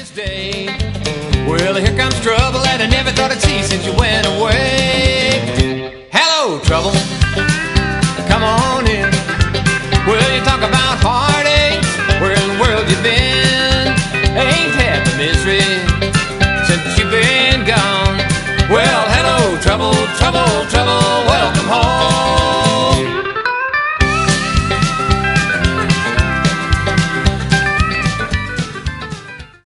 this day. Well, here comes trouble that I never thought I'd see since you